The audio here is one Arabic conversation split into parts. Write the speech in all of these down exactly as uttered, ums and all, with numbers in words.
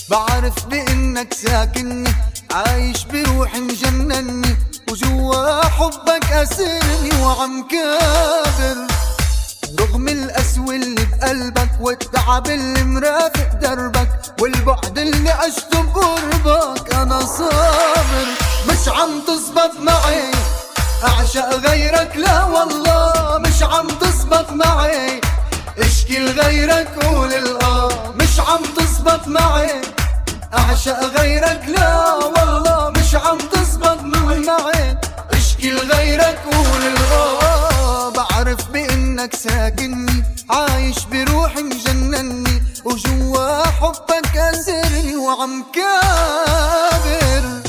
بعرف بإنك ساكنني، عايش بروحي مجنني، وجوا حبك أسرني وعم كابر. رغم القسوة اللي بقلبك والتعب اللي مرافق دربك والبعد اللي عشته بقربك، أنا صابر. مش عم تزبط معي أعشق غيرك، لا والله مش عم تزبط معي اشكي لغيرك قول الآه. مش عم تزبط معي أعشق غيرك، لا والله مش عم تزبط معي اشكي لغيرك قول الآه. بعرف بإنك ساكنني، عايش بروحي مجنني، وجوا حبك أسرني وعم كابر.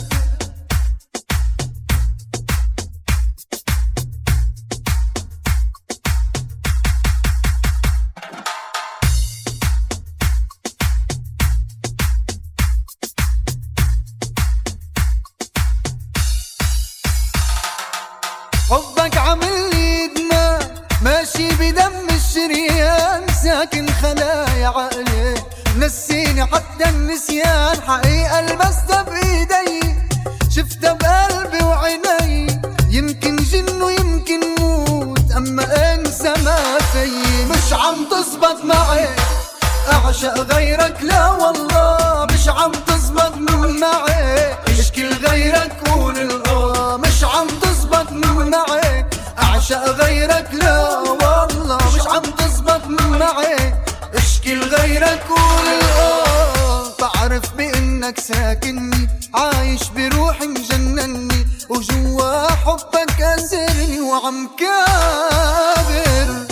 حبك عامل لي دماء ماشي بدم الشريان، ساكن خلايا عقلي نسيني حتى النسيان. حقيقة لمستها بإيدي شفتها بقلبي وعيني، يمكن جن ويمكن موت أما أنسى ما في. مش عم تزبط معي أعشق غيرك، لا والله مش عم تزبط معي اشكي لغيرك قول الآه. مش عم تزبط معي أعشق غيرك، لا والله مش عم تزبط معي اشكي لغيرك قول الآه. بعرف بإنك ساكنني، عايش بروحي مجنني، وجوا حبك أسرني وعم كابر.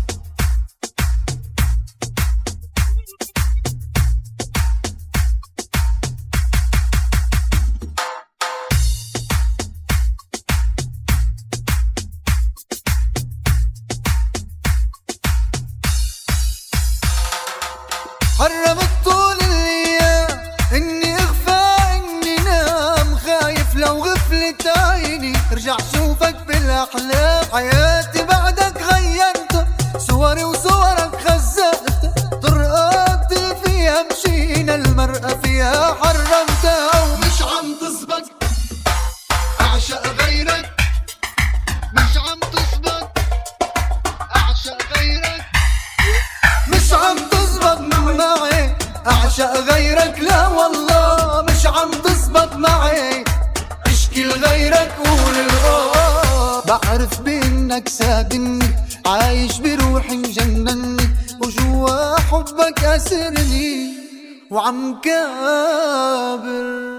حرمت طول الايام اني اغفى اني نام، خايف لو غفلت عيني ارجع شوفك بالاحلام. حياتي بعدك غيرت، صوري وصورك خزقت، طرقات فيها مشينا المرأة فيها حرمتها. ومش عم تزبط اعشق غيرك، مش عم تزبط اعشق غيرك، مش عم تزبط معي أعشق غيرك، لا والله مش عم تزبط معي اشكي لغيرك قول الآه. بعرف بإنك ساكنني، عايش بروحي مجنني، وجوا حبك أسرني وعم كابر.